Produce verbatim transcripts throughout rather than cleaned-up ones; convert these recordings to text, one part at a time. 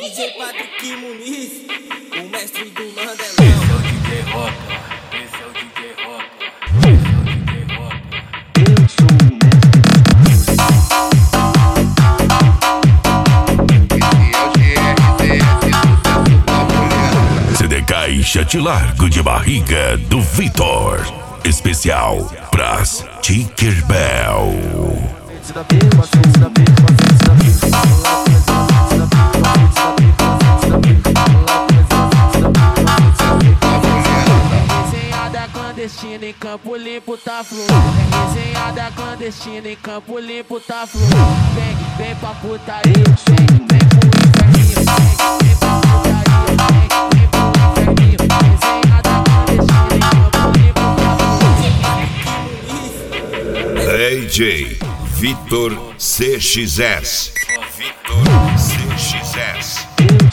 D J Patrick Muniz, o mestre do Mandelão. Esse é o D J Roca, esse é o D J Roca, esse é o D J Roca. C D K Chatilargo de Barriga do Vitor. Especial pras Tinkerbell. Resenhada clandestina em Campo Limpo tá fluindo. Resenhada clandestina em Campo Limpo tá fluindo. Vem, vem pra putaria, vem, vem pro inferninho. Vem, vem pra putaria, vem, vem pro inferninho. Resenhada clandestina em Campo Limpo tá fluindo. D J Vitor C X S. Vitor C X S.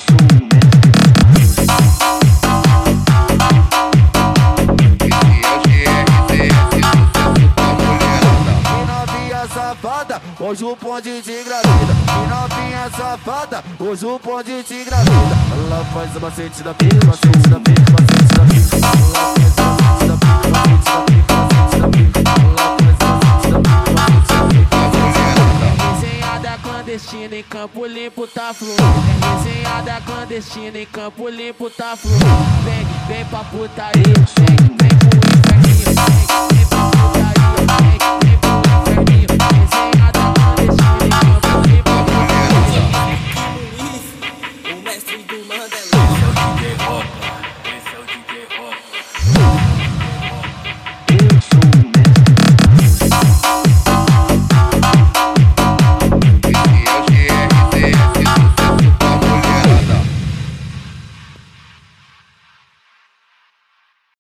Safada, hoje o bonde te engravida. E novinha safada, hoje o bonde te engravida. Ela faz o macete da pica, macete da pica, macete da pica. Ela faz o macete da pica, macete da pica, macete da pica. Ela faz o macete da pica, macete da pica. Resenhada clandestina em Campo Limpo tá fluindo. Resenhada clandestina em Campo Limpo tá fluindo. Vem, vem pra putaria, vem.